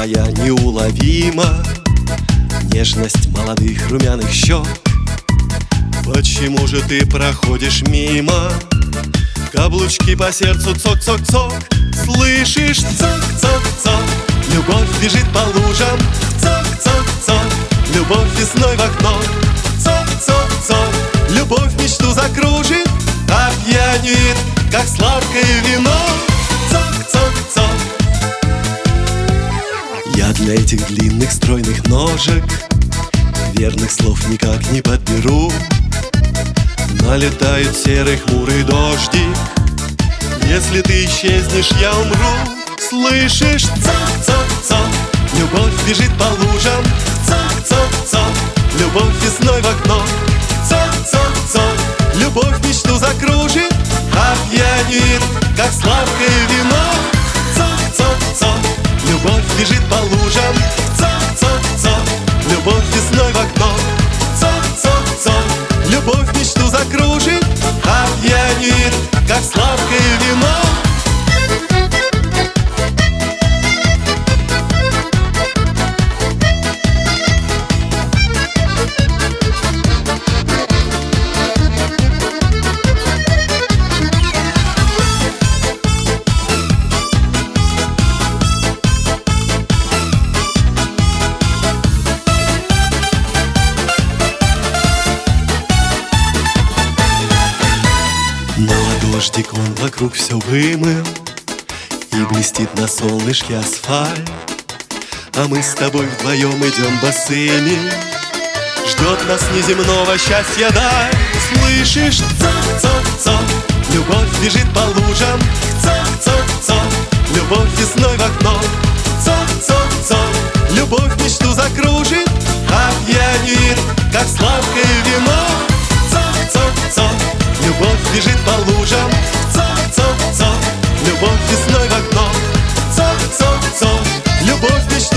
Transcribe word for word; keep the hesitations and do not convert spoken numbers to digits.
твоя неуловима, нежность молодых румяных щек. Почему же ты проходишь мимо? Каблучки по сердцу цок-цок-цок. Слышишь? Цок-цок-цок. Любовь бежит по лужам. Цок-цок-цок. Любовь весной в окно. Цок-цок-цок. Любовь мечту закружит, опьянит, как сладкое вино. Цок-цок-цок. Я для этих длинных стройных ножек верных слов никак не подберу. Налетает серый хмурый дождик. Если ты исчезнешь, я умру. Слышишь? Цок-цок-цок. Любовь бежит по лужам. Цок-цок-цок. Любовь весной в окно. Цок-цок-цок. Любовь мечту закружит, опьянит, как сладкое вино. Цок-цок-цок. Любовь бежит по лужам. Цок-цок-цок. Любовь весной в окно. Цок-цок-цок. Любовь мечту закружит, опьянит, как сладкое вино. Ну а дождик он вокруг все вымыл, и блестит на солнышке асфальт. А мы с тобой вдвоем идем босыми, ждет нас неземного счастья даль. Слышишь? Цок-цок-цок. Любовь бежит по лужам. Цок-цок-цок. Любовь весной в окно. Цок-цок-цок. Любовь мечту закружит, опьянит, как сладкое вино. Цок-цок-цок. Любовь бежит по лужам. Цок-цок-цок. Любовь весной в окно. Цок-цок-цок. Любовь мечту